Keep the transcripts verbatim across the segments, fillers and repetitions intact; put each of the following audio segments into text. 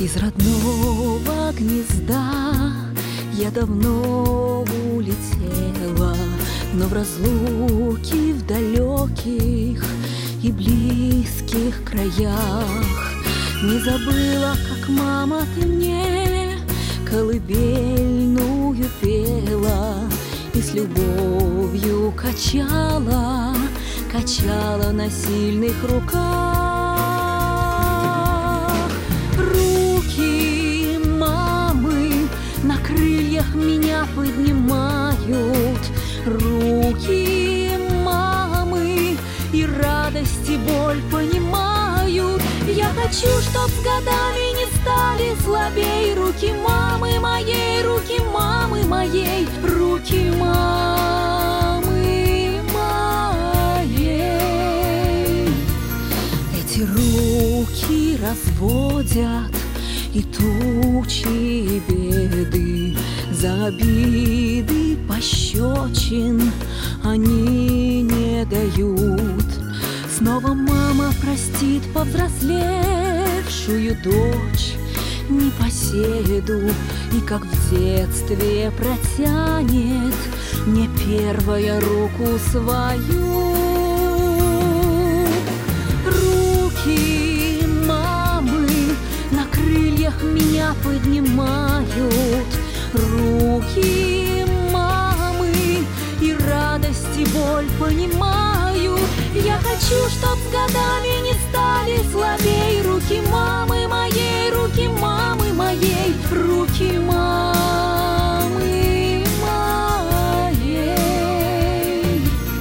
Из родного гнезда я давно улетела, но в разлуке в далеких и близких краях не забыла, как мама ты мне колыбельную пела и с любовью качала, качала на сильных руках. Руки мамы на крыльях меня поднимают, руки мамы и радость и боль понимают. Я хочу, чтоб с годами не стали слабей руки мамы моей, руки мамы моей, руки мамы моей. Эти руки разводят и тучи, и беды, за обиды пощечин они не дают. Снова мама простит повзрослевшую дочь непоседу и, как в детстве, протянет мне первая руку свою. Руки мамы на крыльях меня поднимают, руки мамы и радость и боль понимают. Я хочу, чтоб с годами не стали слабей руки мамы моей, руки мамы моей, руки мамы моей.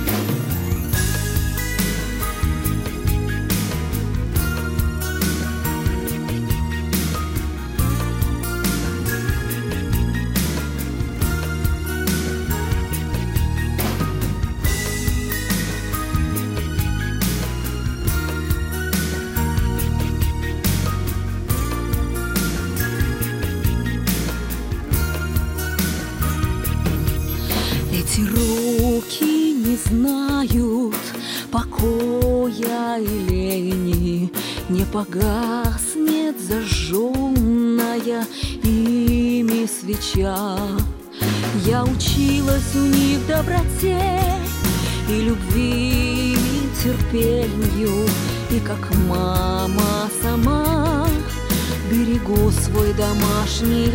Эти руки не знают покоя и лени, не погаснет зажженная ими свеча. Я училась у них доброте и любви, и терпению, и как мама сама берегу свой домашний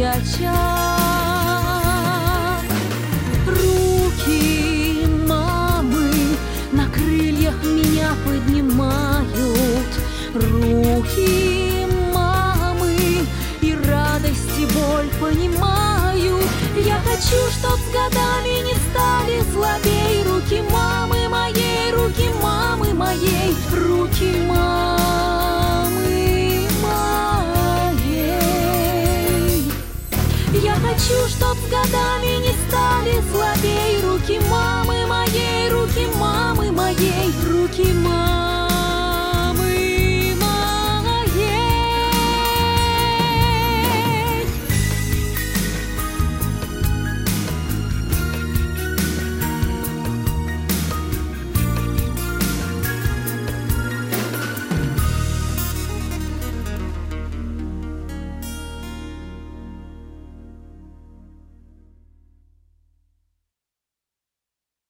очаг. Руки мамы на крыльях меня поднимают, руки мамы и радость и боль понимают. Я хочу, чтоб с годами не стали слабей руки мамы моей, руки мамы моей, руки мамы моей. Я хочу, чтоб с годами не стали слабей руки мамы моей, руки мамы моей, руки мамы.